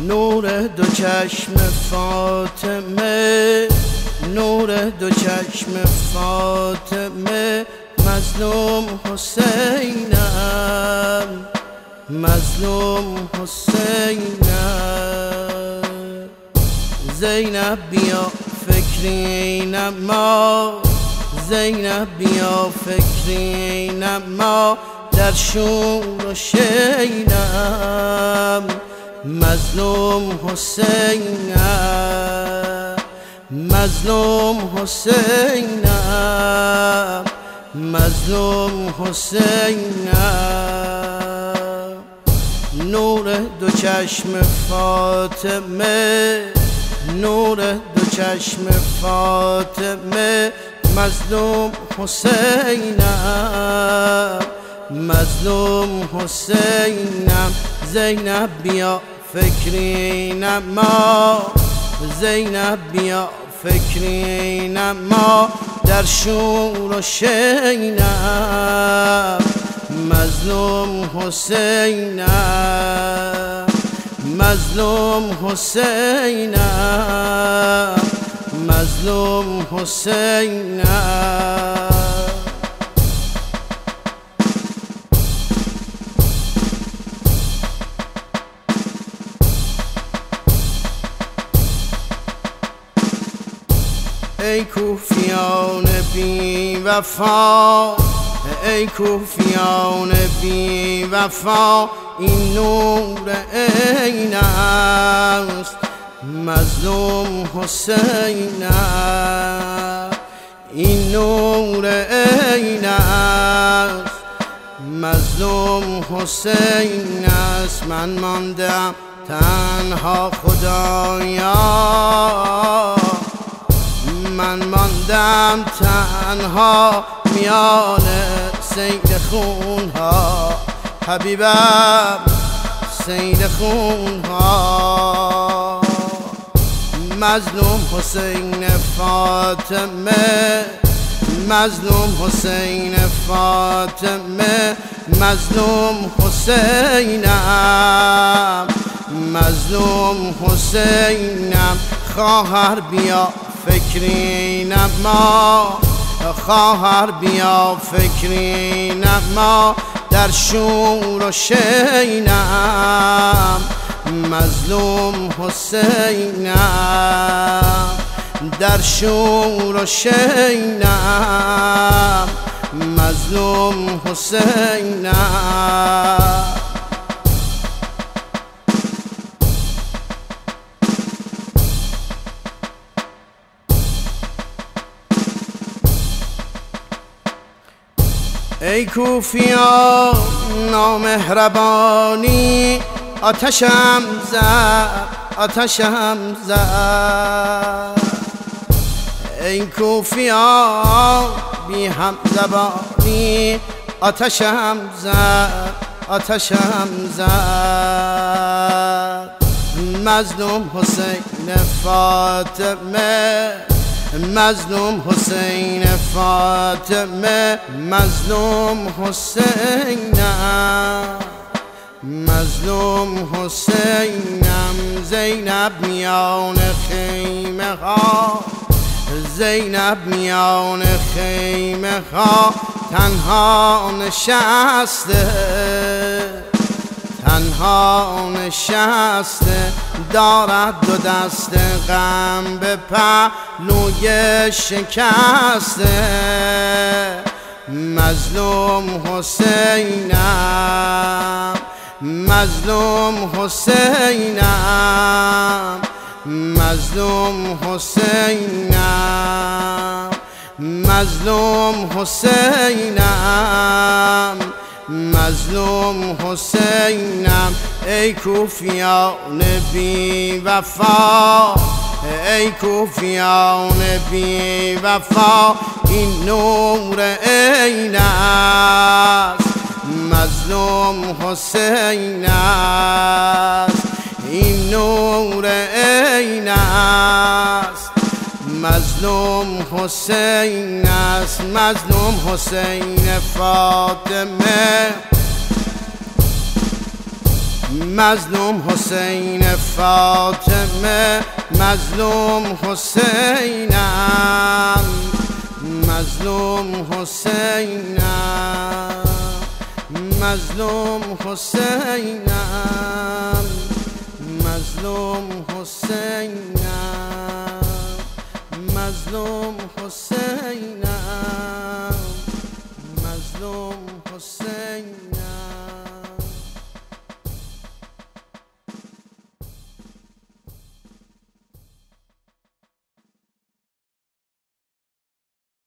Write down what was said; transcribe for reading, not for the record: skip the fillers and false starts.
نور دو چشم فاطمه، نور دو چشم فاطمه، مظلوم حسینم، مظلوم حسینم. زینب بیا فکری نما، زینب بیا فکری نما، در شور و شینم، مظلوم حسینم، مظلوم حسینم، مظلوم حسینم. نور دو چشم فاطمه، نور دو چشم فاطمه، مظلوم حسینم، مظلوم حسینم. زینب بیا فکری نما، زینب بیا فکری نما، در شور و شینم، مظلوم حسینم، مظلوم حسینم، مظلوم حسینم. ای کوفیان بی وفا، ای کوفیان بی وفا، این نور عین است، مظلوم حسینم، این نور عین است، مظلوم حسین است. من ماندم تنها خدایا، من ماندم تنها میان سیل خونها، حبیبم سیل خونها. مظلوم حسین فاطمه، مظلوم حسین فاطمه، مظلوم حسینم، مظلوم حسینم. خواهر بیا فکری نما، خواهر بیا فکری نما، در شور و شینم، مظلوم حسینم، در شور و شینم، مظلوم حسینم. ای کوفیان نامهربانی، آتشم زد، آتشم زد. ای کوفیان بی هم زبانی، آتشم زد، آتشم زد. مظلوم حسین فاطمه، مظلوم حسین فاطمه، مظلوم حسینم، مظلوم حسینم. زینب میان خیمه ها، زینب میان خیمه ها، تنها نشسته، تنها نشسته، دارد دو دست غم به پهلوی شکسته، مظلوم حسینم، مظلوم حسینم، مظلوم حسینم، مظلوم حسینم، مظلوم حسینم. ای کوفیان بی وفا، ای کوفیان بی وفا، این نور عین است، مظلوم حسین است، این نور عین است، مظلوم حسین است. مظلوم حسین فاطمه، مظلوم حسین فاطمه مظلوم حسینم مظلوم حسینم مظلوم حسینم مظلوم حسینم مظلوم حسینم مظلوم حسینم